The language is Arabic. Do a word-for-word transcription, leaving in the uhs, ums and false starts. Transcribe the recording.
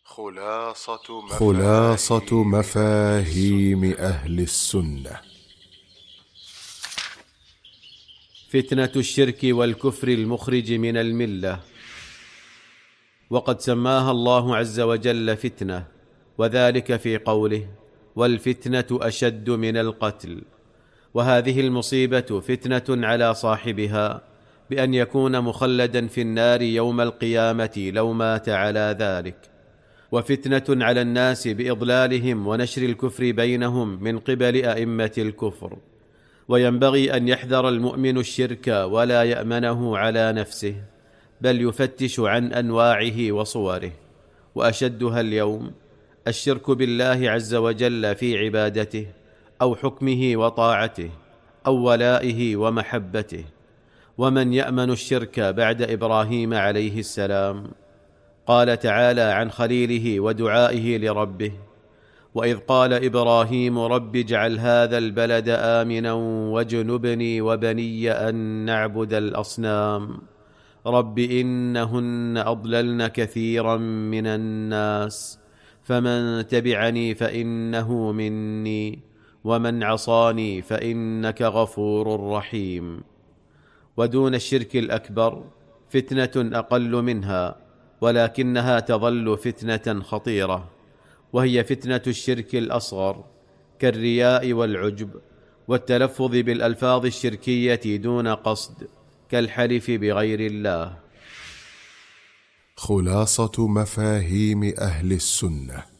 خلاصة مفاهيم, خلاصة مفاهيم أهل السنة. فتنة الشرك والكفر المخرج من الملة. وقد سماها الله عز وجل فتنة، وذلك في قوله: والفتنة أشد من القتل. وهذه المصيبة فتنة على صاحبها بأن يكون مخلدا في النار يوم القيامة لو مات على ذلك، وفتنة على الناس بإضلالهم ونشر الكفر بينهم من قبل أئمة الكفر. وينبغي أن يحذر المؤمن الشرك ولا يأمنه على نفسه، بل يفتش عن أنواعه وصوره، وأشدها اليوم الشرك بالله عز وجل في عبادته أو حكمه وطاعته أو ولائه ومحبته. ومن يأمن الشرك بعد إبراهيم عليه السلام؟ قال تعالى عن خليله ودعائه لربه: وإذ قال إبراهيم رب اجعل هذا البلد آمنا واجنبني وبني أن نعبد الأصنام رب إنهن أضللن كثيرا من الناس فمن تبعني فإنه مني ومن عصاني فإنك غفور رحيم. ودون الشرك الأكبر فتنة أقل منها، ولكنها تظل فتنة خطيرة، وهي فتنة الشرك الأصغر كالرياء والعجب والتلفظ بالألفاظ الشركية دون قصد كالحلف بغير الله. خلاصة مفاهيم أهل السنة.